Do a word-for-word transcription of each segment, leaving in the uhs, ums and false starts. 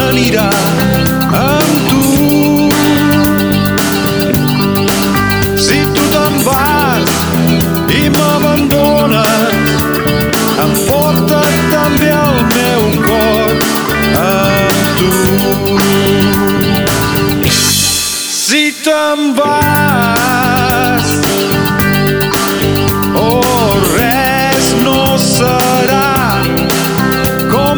n'anirà amb tu. Si tu te'n vas i m'abandones, emporta també el meu cor amb tu. Si te'n vas, oh, res no serà com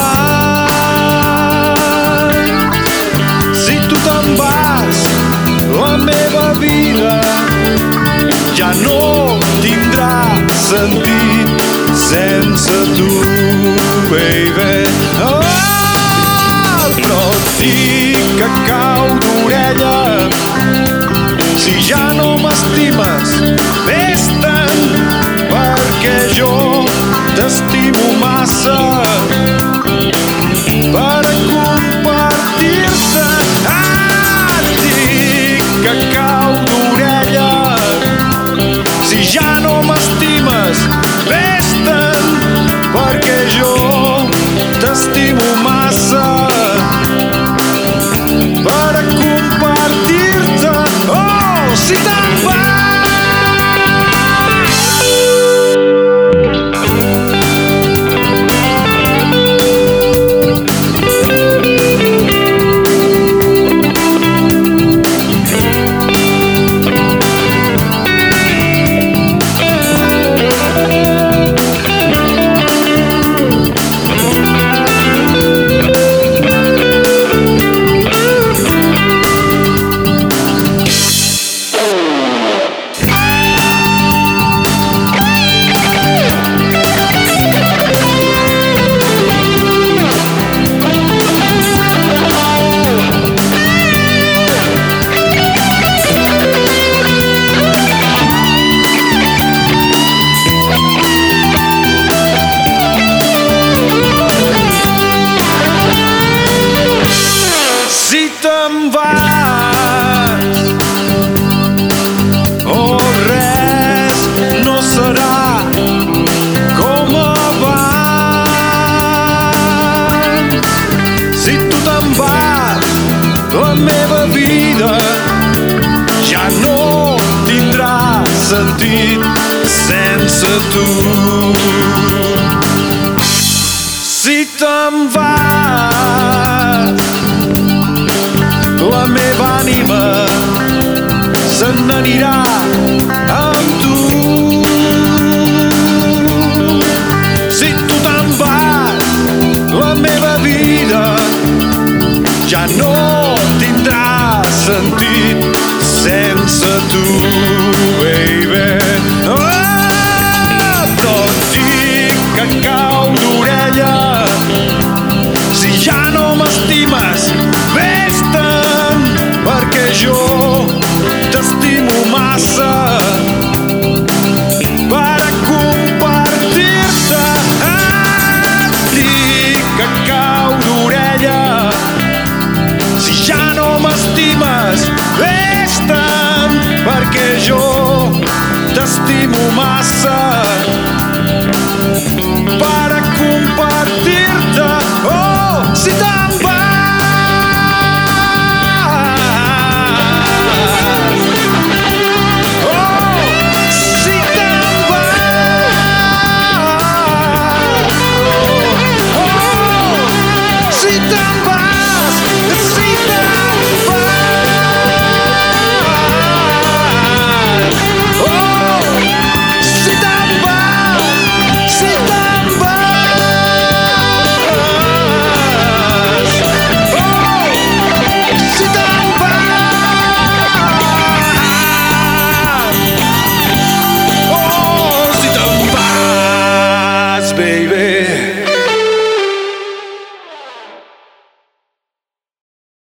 abans. Si tu te'n vas, la meva vida ja no tindrà sentit sense tu, baby. Oh, no et dic a cau d'orella, si ja no m'estimes, vés-te'n, perquè jo t'estimo massa per compartir-te. Ah, et dic a cau d'orella, si ja no m'estimes, vés-te'n, perquè jo t'estimo massa per compartir-te. Oh, si te'n vas! Si te'n vas, oh, res no serà com abans. Si tu te'n vas, la meva vida ja no tindrà sentit sense tu. Si te'n vas, la meva ànima se n'anirà amb tu. Si tu te'n vas, la meva vida ja no tindrà sentit sense tu, baby. Oh, no et dic a cau d'orella, si ja no m'estimes, vés-te'n, perquè jo t'estimo massa per compartir-te. Ah, dic a cau d'orella, si ja no m'estimes, vés-te'n, perquè jo t'estimo massa